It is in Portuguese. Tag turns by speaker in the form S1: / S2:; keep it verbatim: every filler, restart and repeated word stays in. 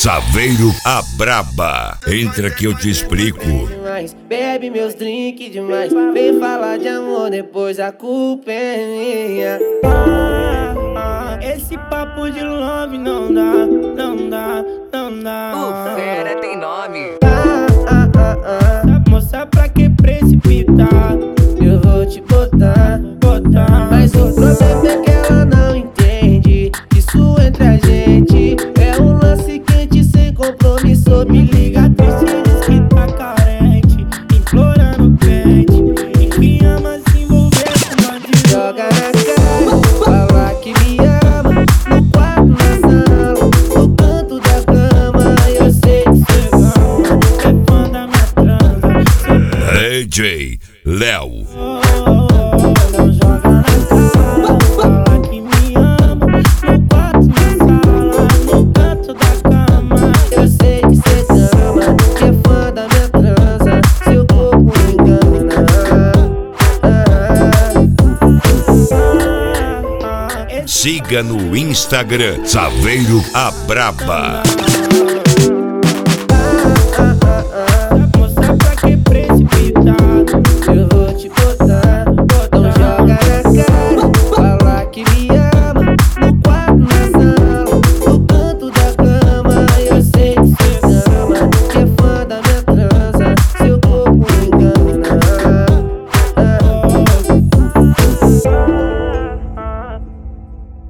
S1: Saveiro a Braba. Entra que eu te explico.
S2: Bebe meus drinks demais. Vem falar de amor, depois a culpa é minha.
S3: Ah, ah, esse papo de love não dá, não dá, não dá.
S4: O fera tem nome.
S2: Ah, ah, ah, ah.
S3: Moça, pra que precipitar?
S2: Eu vou te botar,
S3: Botar,
S2: mas o problema é que ela não entende. Isso entre a gente é um lance quente sem compromisso. Me liga triste,
S3: diz que tá carente, implorando pente, e que ama se envolver com bandido.
S2: joga na cara, fala que me ama. No quarto, na sala, no canto da cama. Eu sei que cê ama,
S3: É fã da minha transa.
S1: D J Léo.
S3: Oh, oh, oh, não joga na cara, fala que me ama. No quarto, na sala, no canto da cama.
S2: eu sei que cê ama, que é fã da minha transa. Seu corpo me engana.
S1: Siga no Instagram Saveiro a Braba.
S3: Ah,